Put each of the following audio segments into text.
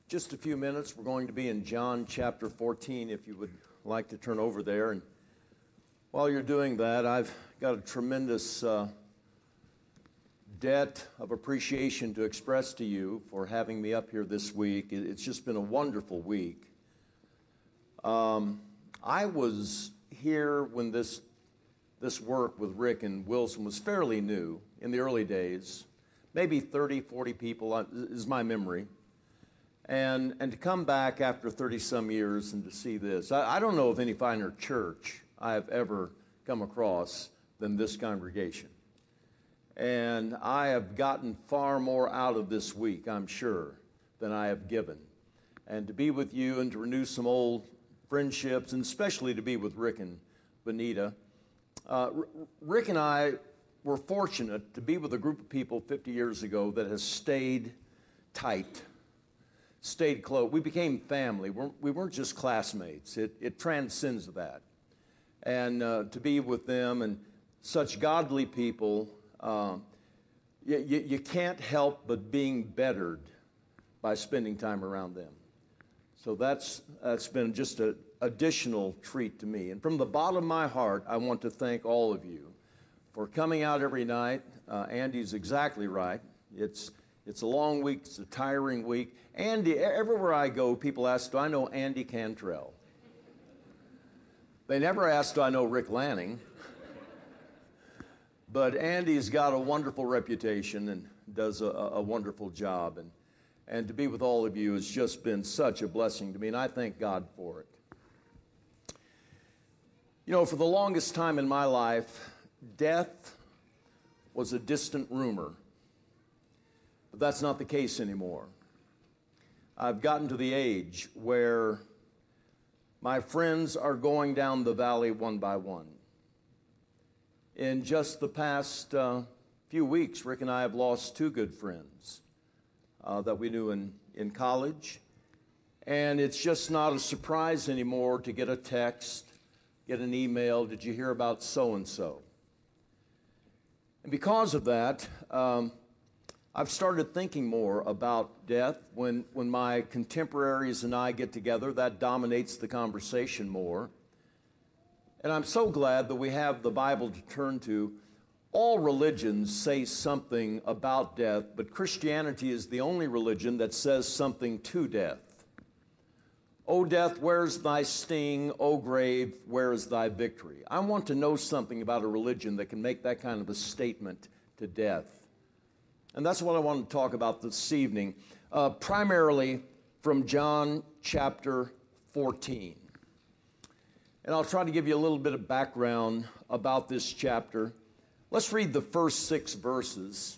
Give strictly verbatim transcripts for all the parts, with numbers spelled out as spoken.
just a few minutes. We're going to be in John chapter fourteen, if you would like to turn over there. And while you're doing that, I've got a tremendous uh, debt of appreciation to express to you for having me up here this week. It's just been a wonderful week. Um, I was here when this this work with Rick and Wilson was fairly new in the early days. Maybe thirty, forty people is my memory. And, and to come back after thirty-some years and to see this, I, I don't know of any finer church I have ever come across than this congregation. And I have gotten far more out of this week, I'm sure, than I have given. And to be with you and to renew some old friendships, and especially to be with Rick and Benita. Uh, R- Rick and I were fortunate to be with a group of people fifty years ago that has stayed tight. Stayed close. We became family. We're, we weren't just classmates. It, it transcends that. And uh, to be with them and such godly people, uh, you, you, you can't help but being bettered by spending time around them. So that's that's been just an additional treat to me. And from the bottom of my heart, I want to thank all of you for coming out every night. Uh, Andy's exactly right. It's It's a long week. It's a tiring week. Andy, everywhere I go, people ask, do I know Andy Cantrell? They never ask, do I know Rick Lanning? But Andy's got a wonderful reputation and does a, a wonderful job. And, and to be with all of you has just been such a blessing to me, and I thank God for it. You know, for the longest time in my life, death was a distant rumor. But that's not the case anymore. I've gotten to the age where my friends are going down the valley one by one. In just the past uh, few weeks, Rick and I have lost two good friends uh, that we knew in, in college. And it's just not a surprise anymore to get a text, get an email, did you hear about so-and-so? And because of that, um, I've started thinking more about death. When, when my contemporaries and I get together, that dominates the conversation more. And I'm so glad that we have the Bible to turn to. All religions say something about death, but Christianity is the only religion that says something to death. O death, where's thy sting? O grave, where is thy victory? I want to know something about a religion that can make that kind of a statement to death. And that's what I want to talk about this evening, uh, primarily from John chapter fourteen. And I'll try to give you a little bit of background about this chapter. Let's read the first six verses.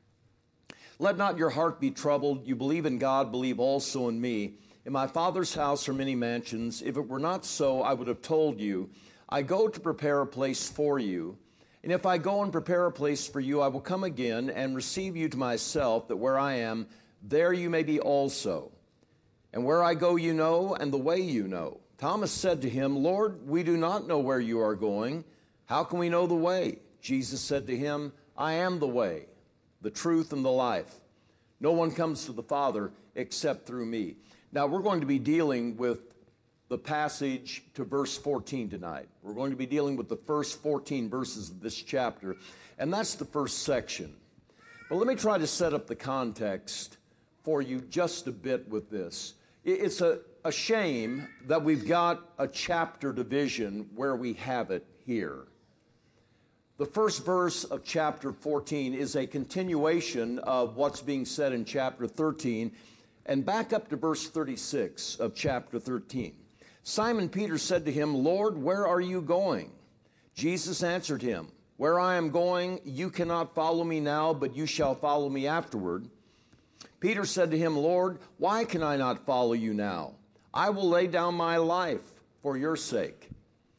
Let not your heart be troubled. You believe in God, believe also in me. In my Father's house are many mansions. If it were not so, I would have told you. I go to prepare a place for you. And if I go and prepare a place for you, I will come again and receive you to myself, that where I am, there you may be also. And where I go you know, and the way you know. Thomas said to him, Lord, we do not know where you are going. How can we know the way? Jesus said to him, I am the way, the truth, and the life. No one comes to the Father except through me. Now, we're going to be dealing with the passage to verse fourteen tonight. We're going to be dealing with the first fourteen verses of this chapter, and that's the first section. But let me try to set up the context for you just a bit with this. It's a, a shame that we've got a chapter division where we have it here. The first verse of chapter fourteen is a continuation of what's being said in chapter thirteen, and back up to verse thirty-six of chapter thirteen. Simon Peter said to him, Lord, where are you going? Jesus answered him, where I am going, you cannot follow me now, but you shall follow me afterward. Peter said to him, Lord, why can I not follow you now? I will lay down my life for your sake.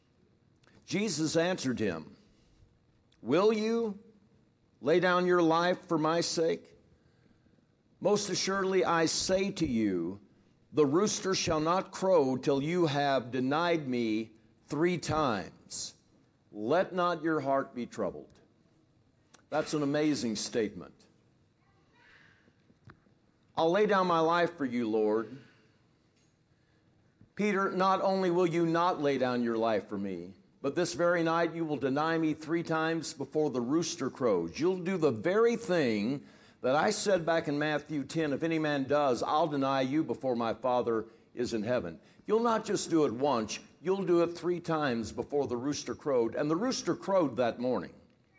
Jesus answered him, will you lay down your life for my sake? Most assuredly, I say to you, the rooster shall not crow till you have denied me three times. Let not your heart be troubled. That's an amazing statement. I'll lay down my life for you, Lord. Peter, not only will you not lay down your life for me, but this very night you will deny me three times before the rooster crows. You'll do the very thing that I said back in Matthew ten, if any man does, I'll deny you before my Father is in heaven. You'll not just do it once, you'll do it three times before the rooster crowed. And the rooster crowed that morning.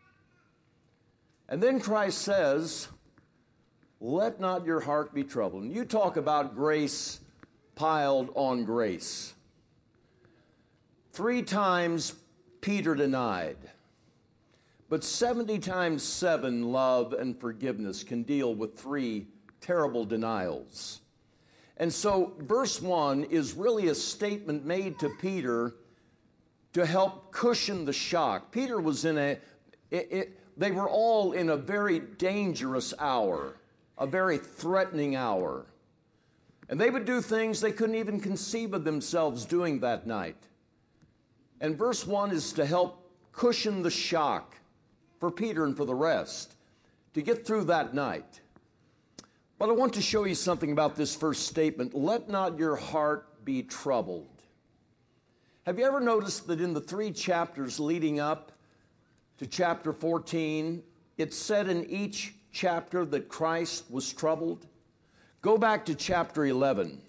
And then Christ says, let not your heart be troubled. And you talk about grace piled on grace. Three times Peter denied. But seventy times seven, love and forgiveness can deal with three terrible denials. And so verse one is really a statement made to Peter to help cushion the shock. Peter was in a, it, it, they were all in a very dangerous hour, a very threatening hour. And they would do things they couldn't even conceive of themselves doing that night. And verse one is to help cushion the shock for Peter and for the rest to get through that night. But I want to show you something about this first statement. Let not your heart be troubled. Have you ever noticed that in the three chapters leading up to chapter fourteen, it said in each chapter that Christ was troubled? Go back to chapter eleven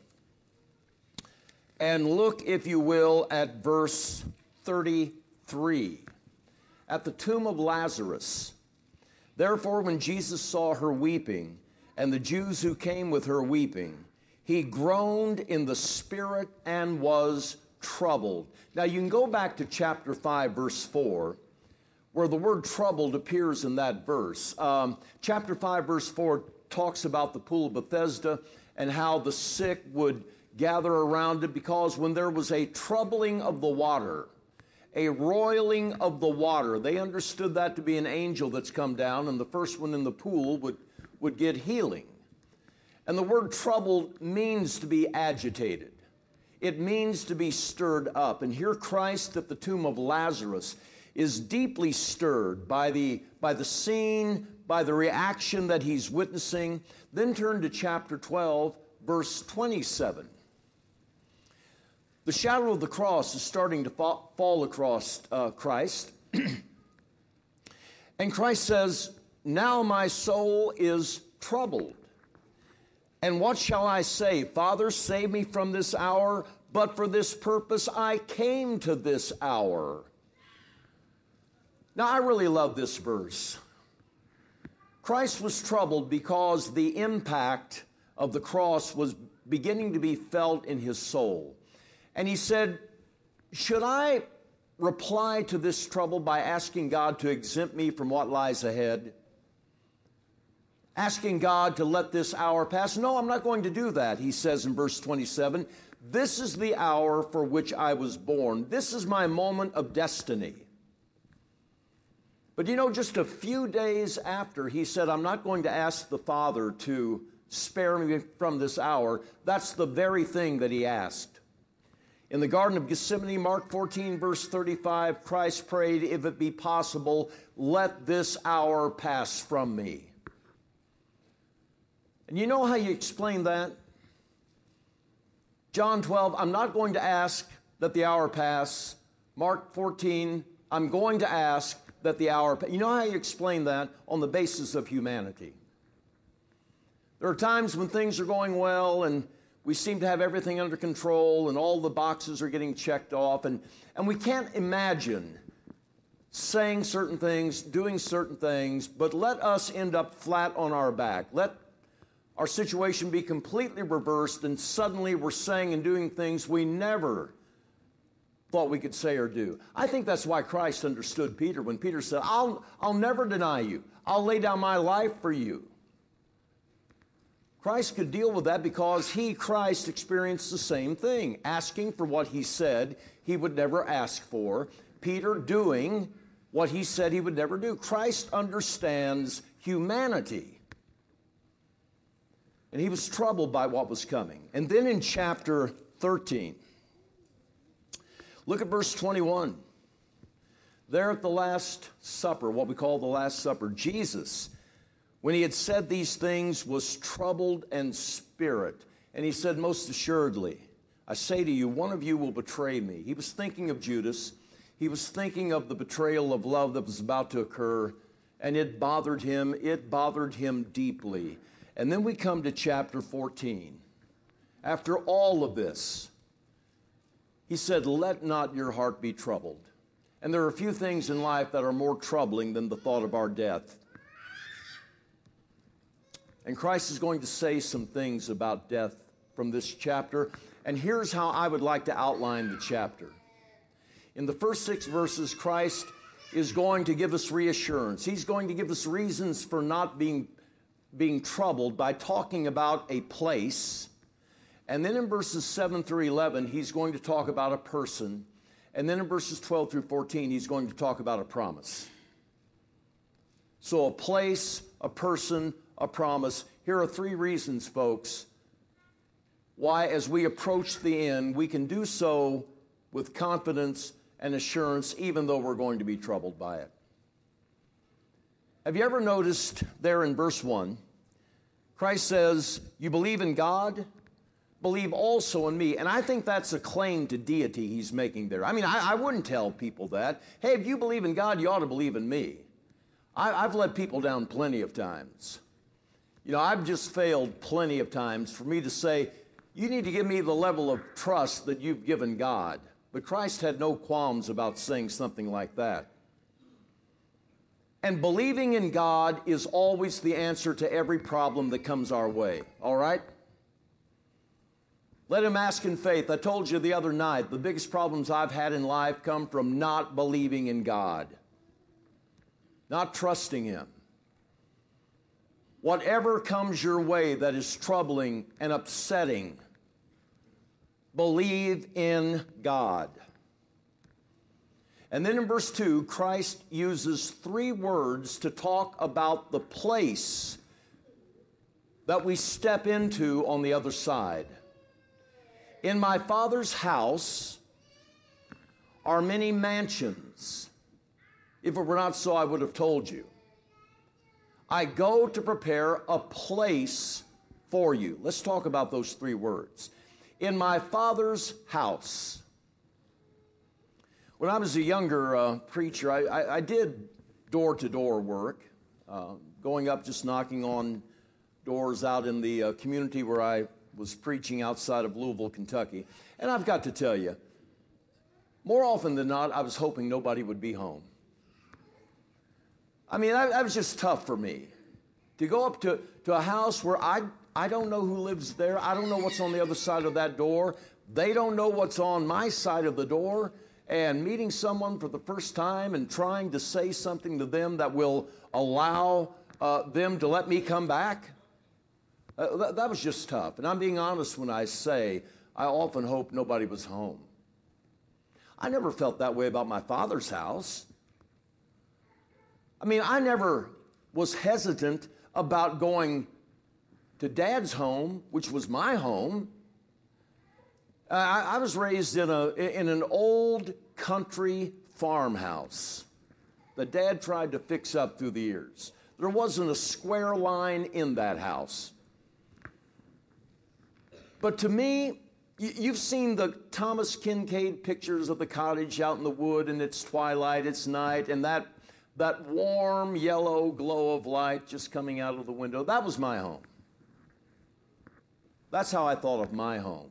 and look, if you will, at verse thirty-three. At the tomb of Lazarus. Therefore, when Jesus saw her weeping, and the Jews who came with her weeping, he groaned in the spirit and was troubled. Now, you can go back to chapter five, verse four, where the word troubled appears in that verse. Um, chapter five, verse four talks about the pool of Bethesda and how the sick would gather around it because when there was a troubling of the water, a roiling of the water, they understood that to be an angel that's come down, and the first one in the pool would, would get healing. And the word troubled means to be agitated. It means to be stirred up. And here Christ at the tomb of Lazarus is deeply stirred by the, by the scene, by the reaction that he's witnessing. Then turn to chapter twelve, verse twenty-seven. The shadow of the cross is starting to fall, fall across uh, Christ. And Christ says, now my soul is troubled. And what shall I say? Father, save me from this hour, but for this purpose I came to this hour. Now, I really love this verse. Christ was troubled because the impact of the cross was beginning to be felt in his soul. And he said, should I reply to this trouble by asking God to exempt me from what lies ahead? Asking God to let this hour pass? No, I'm not going to do that, he says in verse twenty-seven. This is the hour for which I was born. This is my moment of destiny. But you know, just a few days after, he said, I'm not going to ask the Father to spare me from this hour. That's the very thing that he asked. In the Garden of Gethsemane, Mark fourteen, verse thirty-five, Christ prayed, if it be possible, let this hour pass from me. And you know how you explain that? John twelve, I'm not going to ask that the hour pass. Mark fourteen, I'm going to ask that the hour pass. You know how you explain that? On the basis of humanity. There are times when things are going well and we seem to have everything under control and all the boxes are getting checked off. And, and we can't imagine saying certain things, doing certain things, but let us end up flat on our back. Let our situation be completely reversed and suddenly we're saying and doing things we never thought we could say or do. I think that's why Christ understood Peter when Peter said, I'll, I'll never deny you. I'll lay down my life for you. Christ could deal with that because he, Christ, experienced the same thing, asking for what he said he would never ask for. Peter doing what he said he would never do. Christ understands humanity. And he was troubled by what was coming. And then in chapter thirteen, look at verse twenty-one. There at the Last Supper, what we call the Last Supper, Jesus when he had said these things, was troubled in spirit. And he said, most assuredly, I say to you, one of you will betray me. He was thinking of Judas. He was thinking of the betrayal of love that was about to occur, and it bothered him. It bothered him deeply. And then we come to chapter fourteen. After all of this, he said, let not your heart be troubled. And there are a few things in life that are more troubling than the thought of our death. And Christ is going to say some things about death from this chapter. And here's how I would like to outline the chapter. In the first six verses, Christ is going to give us reassurance. He's going to give us reasons for not being, being troubled by talking about a place. And then in verses seven through eleven, he's going to talk about a person. And then in verses twelve through fourteen, he's going to talk about a promise. So a place, a person, a promise. Here are three reasons, folks, why as we approach the end, we can do so with confidence and assurance, even though we're going to be troubled by it. Have you ever noticed there in verse one, Christ says, you believe in God? Believe also in me. And I think that's a claim to deity he's making there. I mean, I, I wouldn't tell people that. Hey, if you believe in God, you ought to believe in me. I, I've let people down plenty of times. You know, I've just failed plenty of times for me to say, you need to give me the level of trust that you've given God. But Christ had no qualms about saying something like that. And believing in God is always the answer to every problem that comes our way. All right? Let him ask in faith. I told you the other night, the biggest problems I've had in life come from not believing in God, not trusting him. Whatever comes your way that is troubling and upsetting, believe in God. And then in verse two, Christ uses three words to talk about the place that we step into on the other side. In my Father's house are many mansions. If it were not so, I would have told you. I go to prepare a place for you. Let's talk about those three words. In my Father's house. When I was a younger uh, preacher, I, I, I did door-to-door work, uh, going up just knocking on doors out in the uh, community where I was preaching outside of Louisville, Kentucky. And I've got to tell you, more often than not, I was hoping nobody would be home. I mean, that, that was just tough for me. To go up to, to a house where I, I don't know who lives there. I don't know what's on the other side of that door. They don't know what's on my side of the door. And meeting someone for the first time and trying to say something to them that will allow uh, them to let me come back. Uh, that, that was just tough. And I'm being honest when I say I often hope nobody was home. I never felt that way about my Father's house. I mean, I never was hesitant about going to Dad's home, which was my home. Uh, I, I was raised in, a, in an old country farmhouse that Dad tried to fix up through the years. There wasn't a square line in that house. But to me, you've seen the Thomas Kincaid pictures of the cottage out in the wood, and it's twilight, it's night, and that, that warm yellow glow of light just coming out of the window. That was my home. That's how I thought of my home.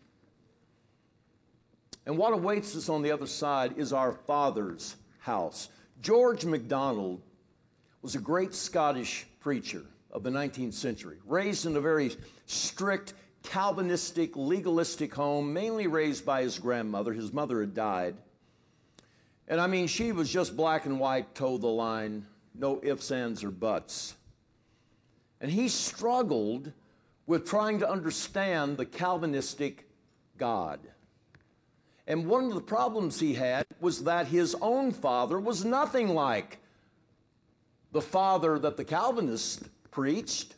And what awaits us on the other side is our Father's house. George MacDonald was a great Scottish preacher of the nineteenth century, raised in a very strict Calvinistic, legalistic home, mainly raised by his grandmother. His mother had died. And I mean, she was just black and white, toe the line, no ifs, ands, or buts. And he struggled with trying to understand the Calvinistic God. And one of the problems he had was that his own father was nothing like the father that the Calvinists preached.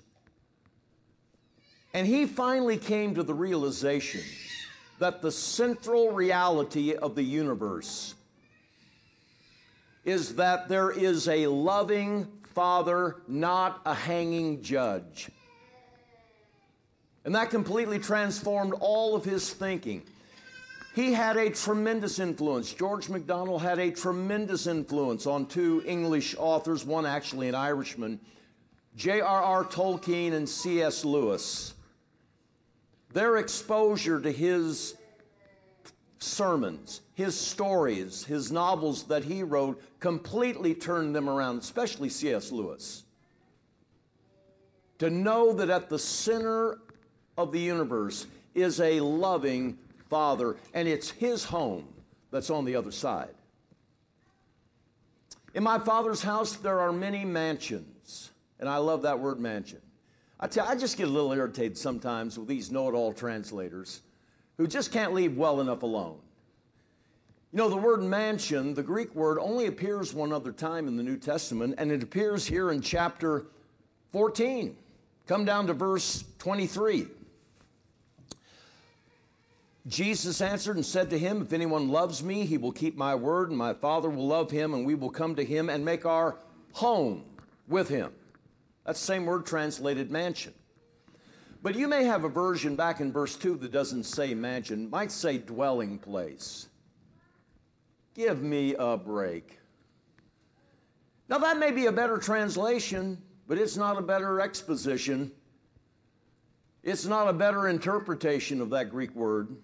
And he finally came to the realization that the central reality of the universe is that there is a loving Father, not a hanging judge. And that completely transformed all of his thinking. He had a tremendous influence. George MacDonald had a tremendous influence on two English authors, one actually an Irishman, J R R Tolkien and C S Lewis. Their exposure to his sermons, his stories, his novels that he wrote completely turned them around, especially C S Lewis. To know that at the center of the universe is a loving Father, and it's his home that's on the other side. In my Father's house, there are many mansions, and I love that word mansion. I tell you, I just get a little irritated sometimes with these know-it-all translators who just can't leave well enough alone. You know, the word mansion, the Greek word, only appears one other time in the New Testament, and it appears here in chapter fourteen. Come down to verse twenty-three. Jesus answered and said to him, if anyone loves me, he will keep my word, and my Father will love him, and we will come to him and make our home with him. That's the same word translated mansion. But you may have a version back in verse two that doesn't say mansion, might say dwelling place. Give me a break. Now that may be a better translation, but it's not a better exposition. It's not a better interpretation of that Greek word.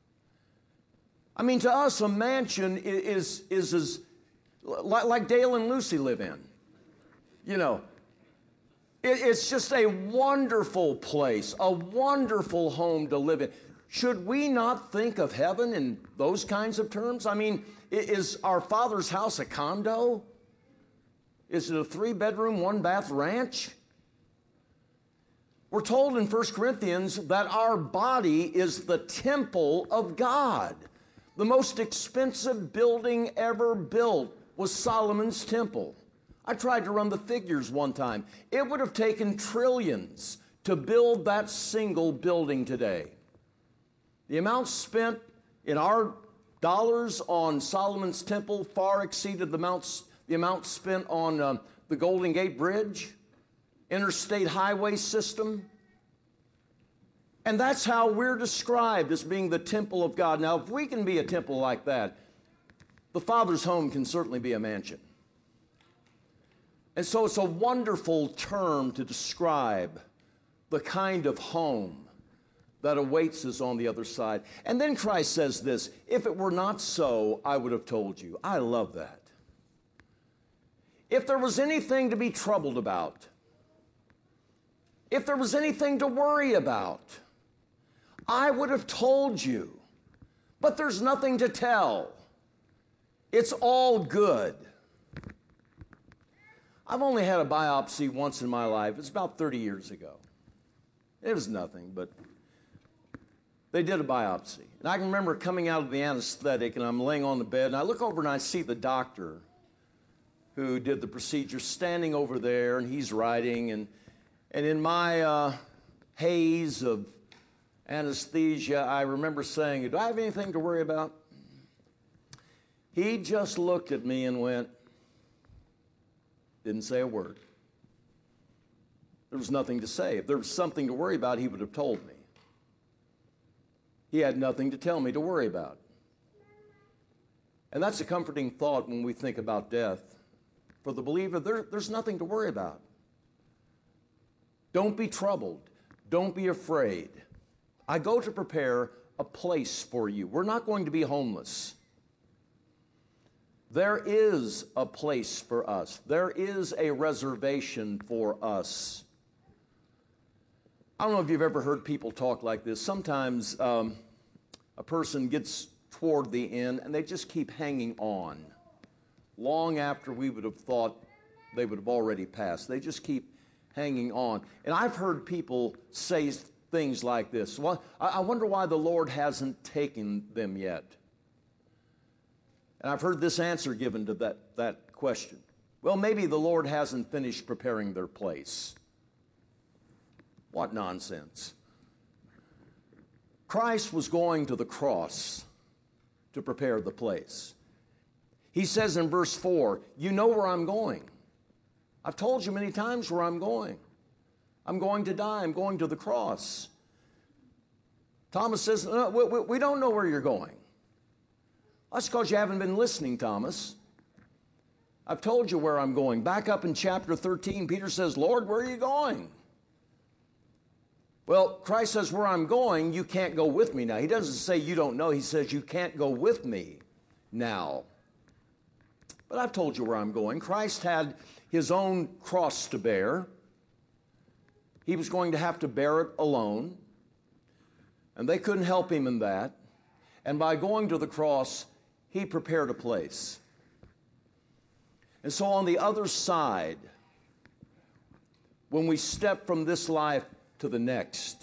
I mean, to us, a mansion is, is, is like, like Dale and Lucy live in. You know, it, it's just a wonderful place, a wonderful home to live in. Should we not think of heaven in those kinds of terms? I mean, is our Father's house a condo? Is it a three-bedroom, one-bath ranch? We're told in First Corinthians that our body is the temple of God. The most expensive building ever built was Solomon's temple. I tried to run the figures one time. It would have taken trillions to build that single building today. The amount spent in our dollars on Solomon's temple far exceeded the amount, the amount spent on uh, the Golden Gate Bridge, interstate highway system. And that's how we're described, as being the temple of God. Now, if we can be a temple like that, the Father's home can certainly be a mansion. And so it's a wonderful term to describe the kind of home that awaits us on the other side. And then Christ says this, if it were not so, I would have told you. I love that. If there was anything to be troubled about, if there was anything to worry about, I would have told you. But there's nothing to tell. It's all good. I've only had a biopsy once in my life. It's about thirty years ago. It was nothing, but they did a biopsy. And I can remember coming out of the anesthetic, and I'm laying on the bed, and I look over and I see the doctor who did the procedure standing over there, and he's writing, and And in my uh, haze of anesthesia, I remember saying, do I have anything to worry about? He just looked at me and went, didn't say a word. There was nothing to say. If there was something to worry about, he would have told me. He had nothing to tell me to worry about. And that's a comforting thought when we think about death. For the believer, there, there's nothing to worry about. Don't be troubled. Don't be afraid. I go to prepare a place for you. We're not going to be homeless. There is a place for us. There is a reservation for us. I don't know if you've ever heard people talk like this. Sometimes um, a person gets toward the end and they just keep hanging on long after we would have thought they would have already passed. They just keep hanging on. And I've heard people say things like this. Well, I wonder why the Lord hasn't taken them yet. And I've heard this answer given to that, that question. Well, maybe the Lord hasn't finished preparing their place. What nonsense. Christ was going to the cross to prepare the place. He says in verse four, you know where I'm going. I've told you many times where I'm going. I'm going to die. I'm going to the cross. Thomas says, no, we, we don't know where you're going. That's because you haven't been listening, Thomas. I've told you where I'm going. Back up in chapter thirteen, Peter says, Lord, where are you going? Well, Christ says, where I'm going, you can't go with me now. He doesn't say you don't know. He says you can't go with me now. But I've told you where I'm going. Christ had his own cross to bear. He was going to have to bear it alone. And they couldn't help him in that. And by going to the cross, he prepared a place. And so on the other side, when we step from this life to the next,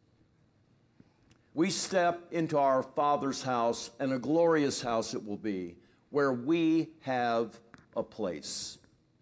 we step into our Father's house, and a glorious house it will be, where we have a place.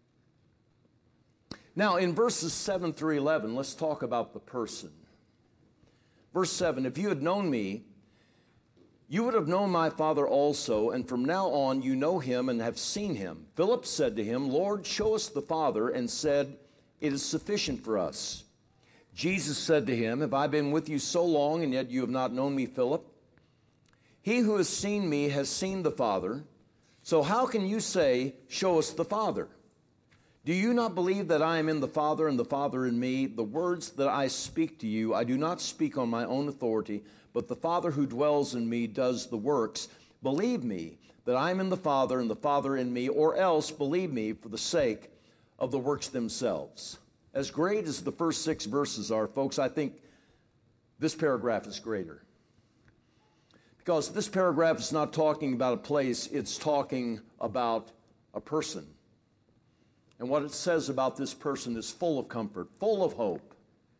Now, in verses seven through eleven, let's talk about the person. Verse seven, if you had known me, you would have known my Father also, and from now on you know him and have seen him. Philip said to him, Lord, show us the Father, and said, it is sufficient for us. Jesus said to him, have I been with you so long, and yet you have not known me, Philip? He who has seen me has seen the Father. So how can you say, show us the Father? Do you not believe that I am in the Father and the Father in me? The words that I speak to you, I do not speak on my own authority, but the Father who dwells in me does the works. Believe me that I am in the Father and the Father in me, or else believe me for the sake of the works themselves. As great as the first six verses are, folks, I think this paragraph is greater. Because this paragraph is not talking about a place, it's talking about a person. And what it says about this person is full of comfort, full of hope.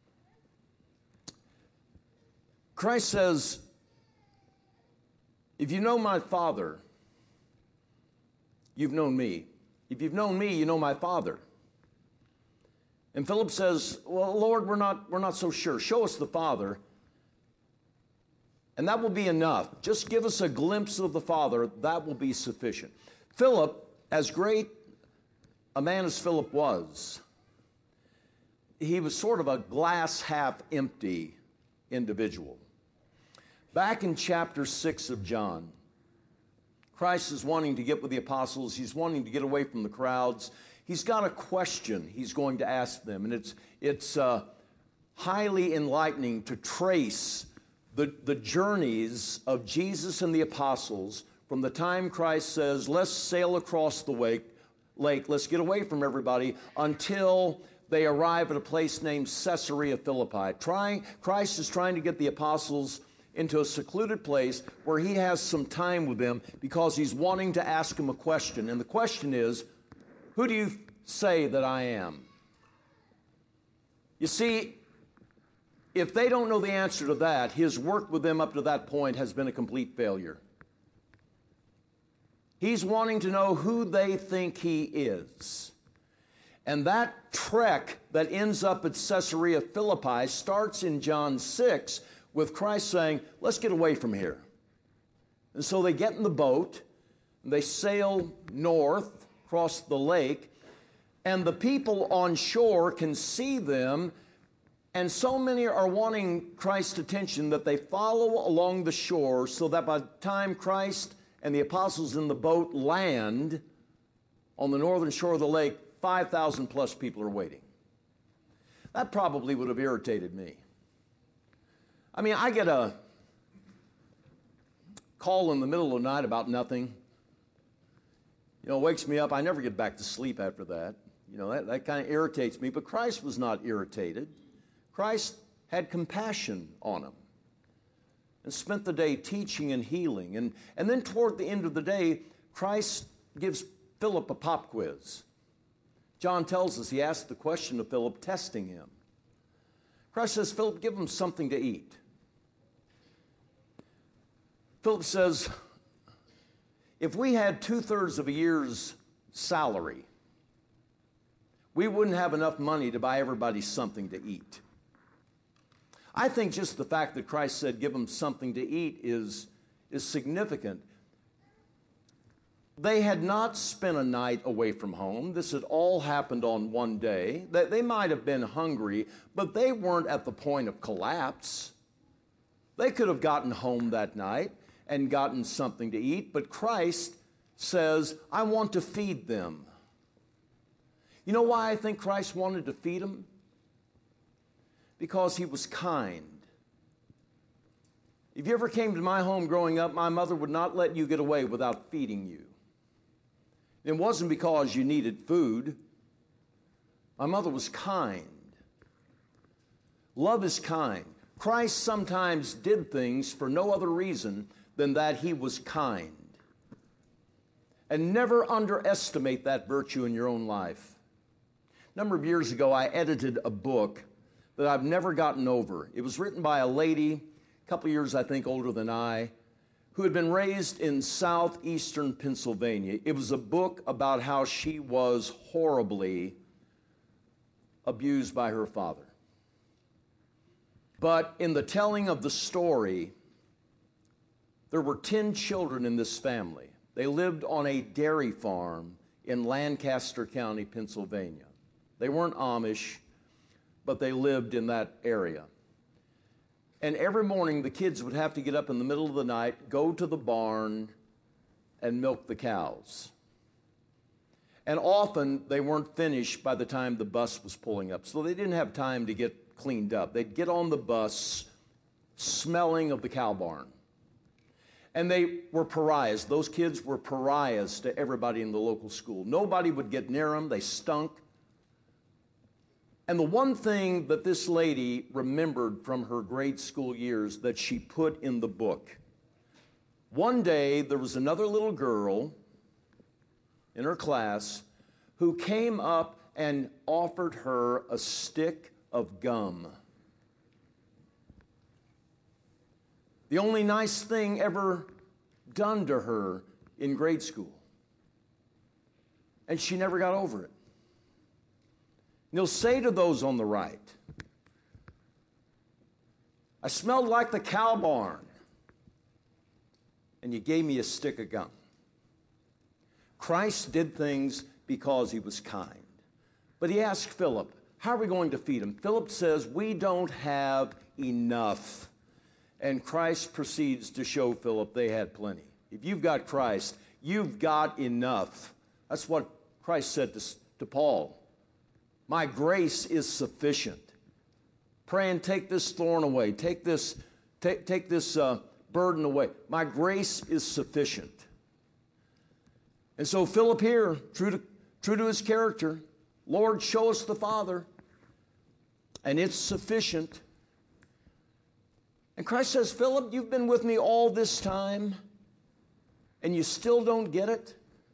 Christ says, if you know my Father, you've known me. If you've known me, you know my Father. And Philip says, well, Lord, we're not, we're not so sure. Show us the Father, and that will be enough. Just give us a glimpse of the Father. That will be sufficient. Philip, as great a man as Philip was, he was sort of a glass half empty individual. Back in chapter six of John, Christ is wanting to get with the apostles. He's wanting to get away from the crowds. He's got a question he's going to ask them, and it's, it's uh, highly enlightening to trace the, the journeys of Jesus and the apostles from the time Christ says, let's sail across the lake, lake, let's get away from everybody, until they arrive at a place named Caesarea Philippi. Trying, Christ is trying to get the apostles into a secluded place where he has some time with them because he's wanting to ask them a question. And the question is, who do you say that I am? You see, if they don't know the answer to that, his work with them up to that point has been a complete failure. He's wanting to know who they think he is. And that trek that ends up at Caesarea Philippi starts in John six with Christ saying, let's get away from here. And so they get in the boat, and they sail north across the lake, and the people on shore can see them, and so many are wanting Christ's attention that they follow along the shore so that by the time Christ and the apostles in the boat land on the northern shore of the lake, five thousand plus people are waiting. That probably would have irritated me. I mean, I get a call in the middle of the night about nothing. You know, wakes me up. I never get back to sleep after that. You know, that, that kind of irritates me. But Christ was not irritated. Christ had compassion on him and spent the day teaching and healing. And, and then toward the end of the day, Christ gives Philip a pop quiz. John tells us he asked the question of Philip, testing him. Christ says, Philip, give him something to eat. Philip says, if we had two-thirds of a year's salary, we wouldn't have enough money to buy everybody something to eat. I think just the fact that Christ said give them something to eat is, is significant. They had not spent a night away from home. This had all happened on one day. They, they might have been hungry, but they weren't at the point of collapse. They could have gotten home that night and gotten something to eat, but Christ says, I want to feed them. You know why I think Christ wanted to feed them? Because he was kind. If you ever came to my home growing up, my mother would not let you get away without feeding you. It wasn't because you needed food. My mother was kind. Love is kind. Christ sometimes did things for no other reason than that he was kind. And never underestimate that virtue in your own life. A number of years ago, I edited a book that I've never gotten over. It was written by a lady, a couple years, I think, older than I, who had been raised in southeastern Pennsylvania. It was a book about how she was horribly abused by her father. But in the telling of the story, there were ten children in this family. They lived on a dairy farm in Lancaster County, Pennsylvania. They weren't Amish, but they lived in that area. And every morning, the kids would have to get up in the middle of the night, go to the barn, and milk the cows. And often, they weren't finished by the time the bus was pulling up, so they didn't have time to get cleaned up. They'd get on the bus smelling of the cow barn. And they were pariahs. Those kids were pariahs to everybody in the local school. Nobody would get near them. They stunk. And the one thing that this lady remembered from her grade school years that she put in the book, one day there was another little girl in her class who came up and offered her a stick of gum. The only nice thing ever done to her in grade school. And she never got over it. And he'll say to those on the right, I smelled like the cow barn, and you gave me a stick of gum. Christ did things because he was kind. But he asked Philip, how are we going to feed him? Philip says, we don't have enough. And Christ proceeds to show Philip they had plenty. If you've got Christ, you've got enough. That's what Christ said to, to Paul. My grace is sufficient. Pray and take this thorn away. Take this, take, take this uh, burden away. My grace is sufficient. And so Philip here, true to, true to his character, Lord, show us the Father, and it's sufficient. And Christ says, Philip, you've been with me all this time, and you still don't get it?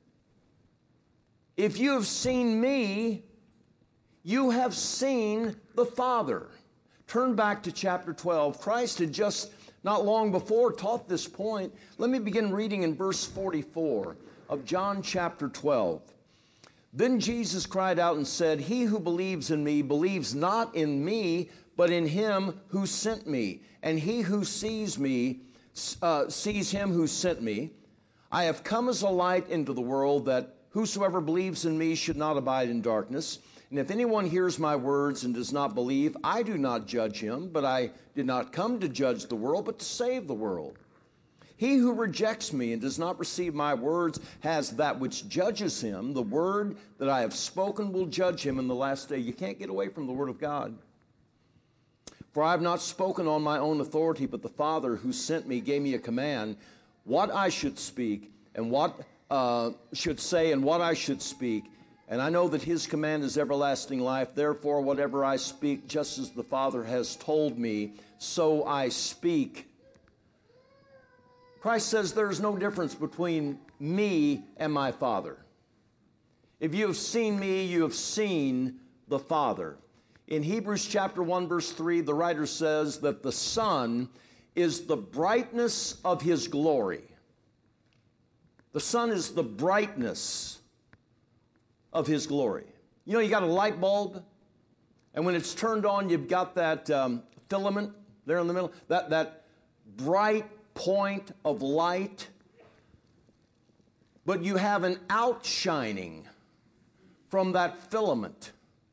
If you have seen me, you have seen the Father. Turn back to chapter twelve. Christ had just not long before taught this point. Let me begin reading in verse forty-four of John chapter twelve. Then Jesus cried out and said, he who believes in me believes not in me, but in him who sent me. And he who sees me uh, sees him who sent me. I have come as a light into the world, that whosoever believes in me should not abide in darkness. And if anyone hears my words and does not believe, I do not judge him, but I did not come to judge the world, but to save the world. He who rejects me and does not receive my words has that which judges him. The word that I have spoken will judge him in the last day. You can't get away from the word of God. For I have not spoken on my own authority, but the Father who sent me gave me a command, what I should speak and what uh, should say and what I should speak. And I know that his command is everlasting life. Therefore, whatever I speak, just as the Father has told me, so I speak. Christ says there's no difference between me and my Father. If you have seen me, you have seen the Father. In Hebrews chapter one, verse three, the writer says that the Son is the brightness of his glory. The Son is the brightness of his glory. You know, you got a light bulb, and when it's turned on, you've got that um, filament there in the middle, that, that bright point of light. but you have an outshining from that filament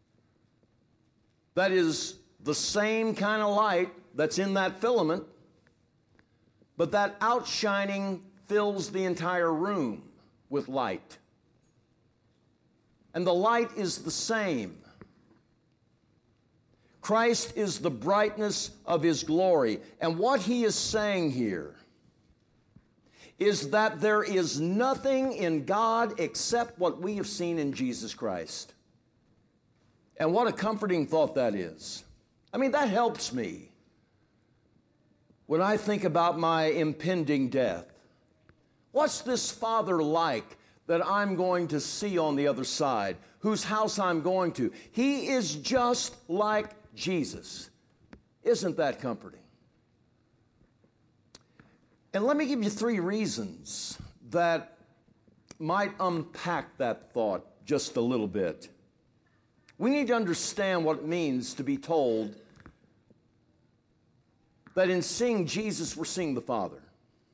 that is the same kind of light that's in that filament, but that outshining fills the entire room with light. And the light is the same. Christ is the brightness of His glory. And what He is saying here is that there is nothing in God except what we have seen in Jesus Christ. And what a comforting thought that is. I mean, that helps me when I think about my impending death. What's this Father like that I'm going to see on the other side, whose house I'm going to? He is just like Jesus. Isn't that comforting? And let me give you three reasons that might unpack that thought just a little bit. We need to understand what it means to be told that in seeing Jesus, we're seeing the Father.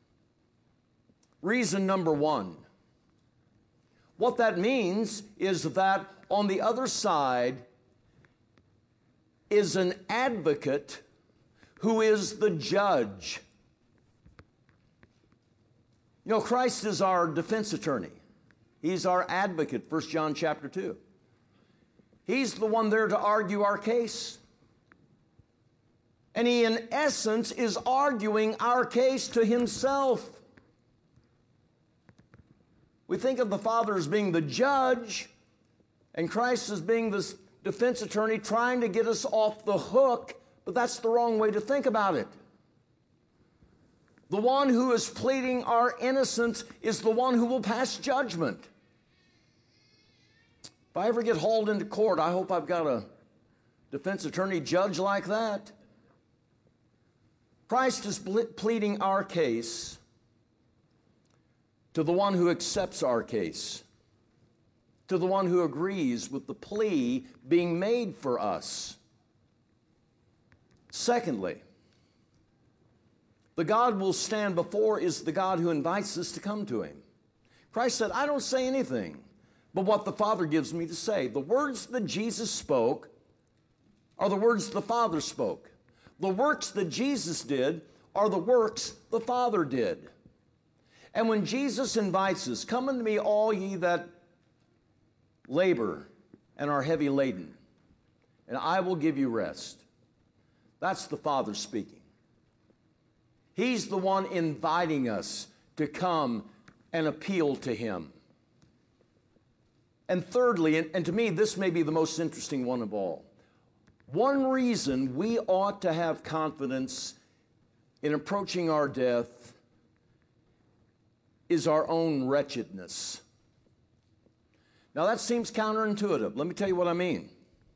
Reason number one. What that means is that on the other side is an advocate who is the judge. You know, Christ is our defense attorney. He's our advocate, First John chapter two. He's the one there to argue our case. And He, in essence, is arguing our case to Himself. We think of the Father as being the judge, and Christ as being this defense attorney trying to get us off the hook, but that's the wrong way to think about it. The one who is pleading our innocence is the one who will pass judgment. If I ever get hauled into court, I hope I've got a defense attorney judge like that. Christ is pleading our case to the one who accepts our case, to the one who agrees with the plea being made for us. Secondly, the God we'll stand before is the God who invites us to come to Him. Christ said, I don't say anything but what the Father gives me to say. The words that Jesus spoke are the words the Father spoke. The works that Jesus did are the works the Father did. And when Jesus invites us, come unto me all ye that labor and are heavy laden, and I will give you rest. That's the Father speaking. He's the one inviting us to come and appeal to Him. And thirdly, and, and to me this may be the most interesting one of all, one reason we ought to have confidence in approaching our death is our own wretchedness. Now that seems counterintuitive. Let me tell you what I mean.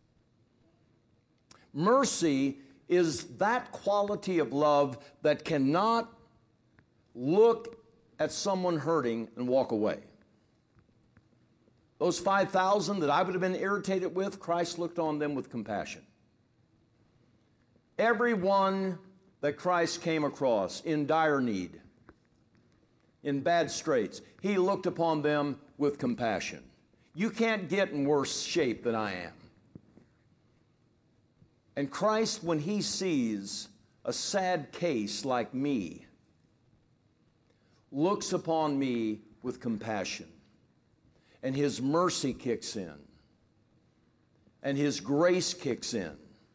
Mercy is that quality of love that cannot look at someone hurting and walk away. Those five thousand that I would have been irritated with, Christ looked on them with compassion. Everyone that Christ came across in dire need, in bad straits, He looked upon them with compassion. You can't get in worse shape than I am. And Christ, when He sees a sad case like me, looks upon me with compassion. And His mercy kicks in. And His grace kicks in.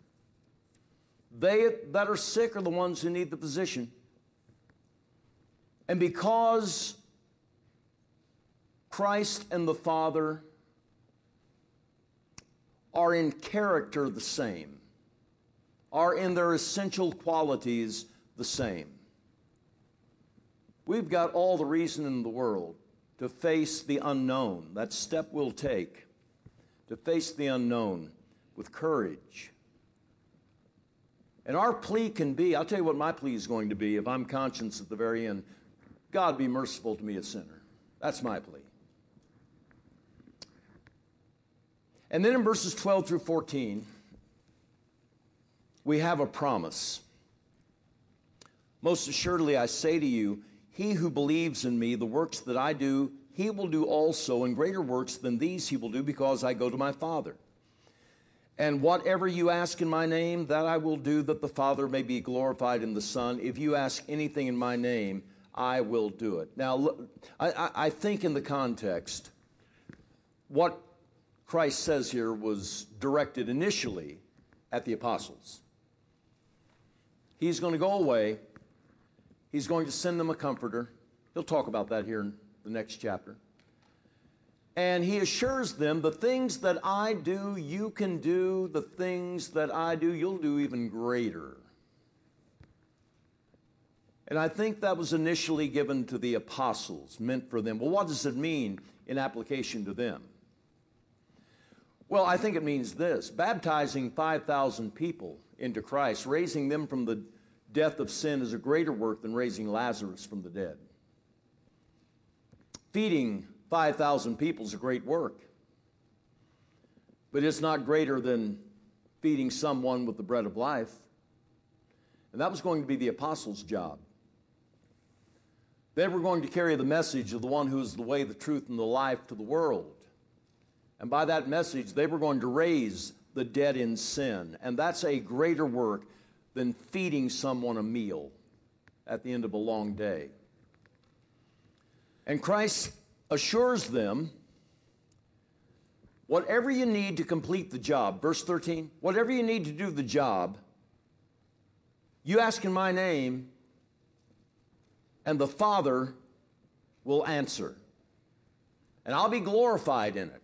They that are sick are the ones who need the physician. And because Christ and the Father are in character the same, are in their essential qualities the same, we've got all the reason in the world to face the unknown. That step we'll take, to face the unknown with courage. And our plea can be, I'll tell you what my plea is going to be if I'm conscious at the very end. God, be merciful to me, a sinner. That's my plea. And then in verses twelve through fourteen, we have a promise. Most assuredly I say to you, he who believes in me, the works that I do, he will do also, and greater works than these he will do, because I go to my Father. And whatever you ask in my name, that I will do, that the Father may be glorified in the Son. If you ask anything in my name, I will do it. Now, look, I, I think in the context, what Christ says here was directed initially at the apostles. He's going to go away. He's going to send them a comforter. He'll talk about that here in the next chapter. And he assures them, the things that I do, you can do. The things that I do, you'll do even greater. And I think that was initially given to the apostles, meant for them. Well, what does it mean in application to them? Well, I think it means this: baptizing five thousand people into Christ, raising them from the death of sin, is a greater work than raising Lazarus from the dead. Feeding five thousand people is a great work, but it's not greater than feeding someone with the bread of life. And that was going to be the apostles' job. They were going to carry the message of the one who is the way, the truth, and the life to the world. And by that message, they were going to raise the dead in sin. And that's a greater work than feeding someone a meal at the end of a long day. And Christ assures them, whatever you need to complete the job, verse thirteen, whatever you need to do the job, you ask in my name, and the Father will answer. And I'll be glorified in it.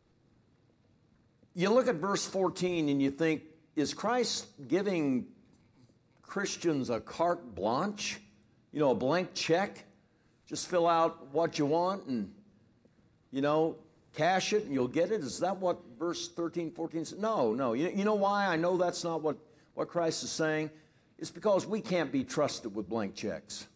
You look at verse fourteen and you think, is Christ giving Christians a carte blanche? You know, a blank check? Just fill out what you want and, you know, cash it and you'll get it? Is that what verse thirteen, fourteen says? No, no. You, you know why I know that's not what, what Christ is saying? It's because we can't be trusted with blank checks.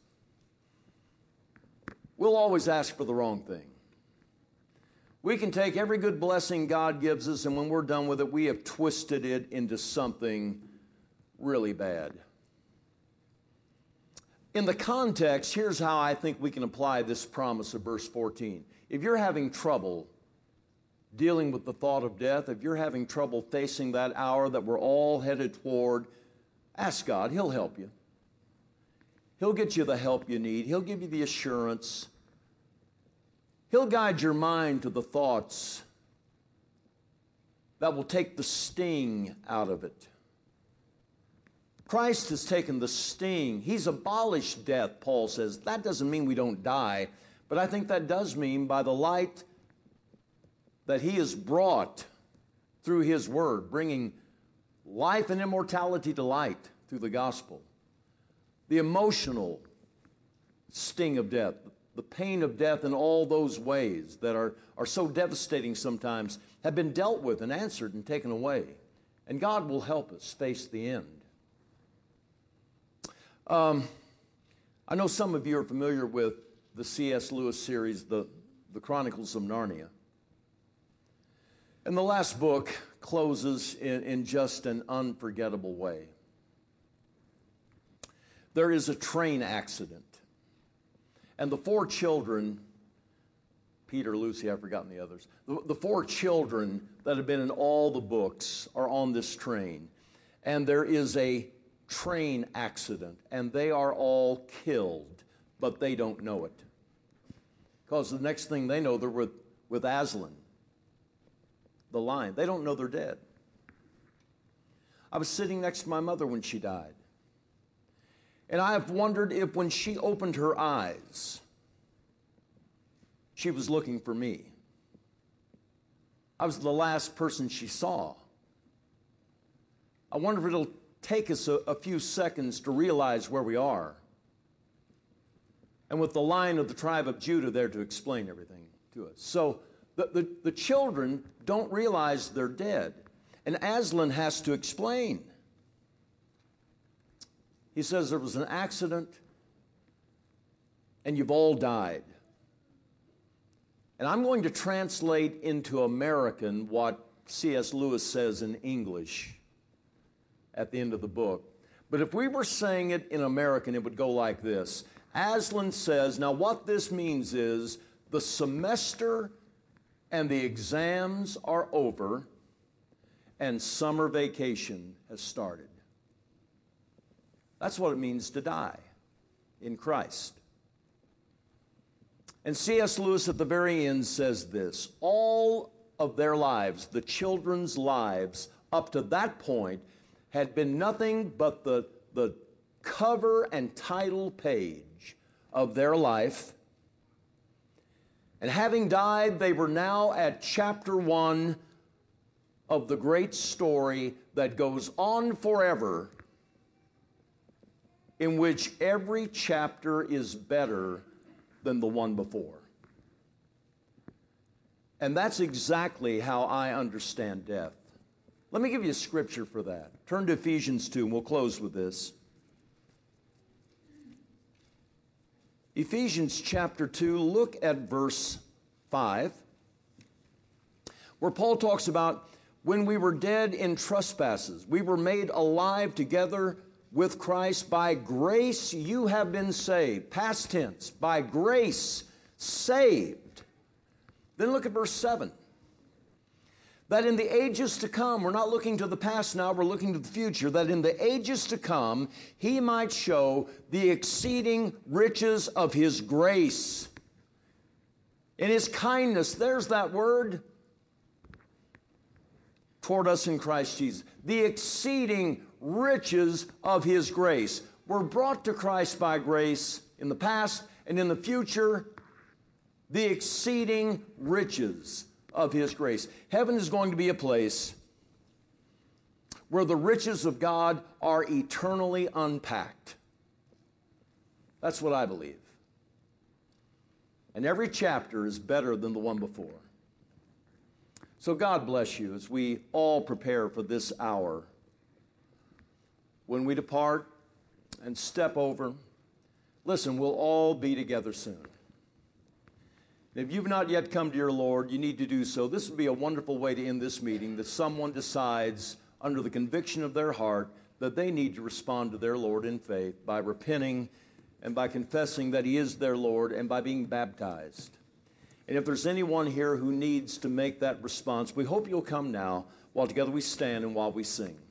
We'll always ask for the wrong thing. We can take every good blessing God gives us, and when we're done with it, we have twisted it into something really bad. In the context, here's how I think we can apply this promise of verse fourteen. If you're having trouble dealing with the thought of death, if you're having trouble facing that hour that we're all headed toward, ask God. He'll help you. He'll get you the help you need. He'll give you the assurance. He'll guide your mind to the thoughts that will take the sting out of it. Christ has taken the sting. He's abolished death, Paul says. That doesn't mean we don't die, but I think that does mean by the light that he has brought through his word, bringing life and immortality to light through the gospel. The emotional sting of death, the pain of death in all those ways that are, are so devastating sometimes, have been dealt with and answered and taken away. And God will help us face the end. Um, I know some of you are familiar with the C S Lewis series, the, the Chronicles of Narnia. And the last book closes in, in just an unforgettable way. There is a train accident. And the four children, Peter, Lucy, I've forgotten the others, the, the four children that have been in all the books are on this train. And there is a train accident, and they are all killed, but they don't know it. Because the next thing they know, they're with, with Aslan, the lion. They don't know they're dead. I was sitting next to my mother when she died. And I have wondered if when she opened her eyes, she was looking for me. I was the last person she saw. I wonder if it'll take us a, a few seconds to realize where we are. And with the Lion of the tribe of Judah there to explain everything to us. So the, the, the children don't realize they're dead. And Aslan has to explain. He says there was an accident and you've all died. And I'm going to translate into American what C S Lewis says in English at the end of the book. But if we were saying it in American, it would go like this. Aslan says, now what this means is The semester and the exams are over, and summer vacation has started. That's what it means to die in Christ. And C S Lewis at the very end says this: all of their lives, the children's lives, up to that point, had been nothing but the, the cover and title page of their life. And having died, they were now at chapter one of the great story that goes on forever, in which every chapter is better than the one before. And that's exactly how I understand death. Let me give you a scripture for that. Turn to Ephesians two, and we'll close with this. Ephesians chapter two, look at verse five, where Paul talks about when we were dead in trespasses, we were made alive together with Christ. By grace you have been saved. Past tense, by grace saved. Then look at verse seven. That in the ages to come, we're not looking to the past now, we're looking to the future, that in the ages to come, he might show the exceeding riches of his grace. In his kindness, there's that word, toward us in Christ Jesus. The exceeding riches of his grace. We're brought to Christ by grace in the past, and in the future, the exceeding riches of his grace. Heaven is going to be a place where the riches of God are eternally unpacked. That's what I believe. And every chapter is better than the one before. So God bless you as we all prepare for this hour. When we depart and step over, listen, we'll all be together soon. If you've not yet come to your Lord, you need to do so. This would be a wonderful way to end this meeting, that someone decides under the conviction of their heart that they need to respond to their Lord in faith by repenting and by confessing that he is their Lord and by being baptized. And if there's anyone here who needs to make that response, we hope you'll come now while together we stand and while we sing.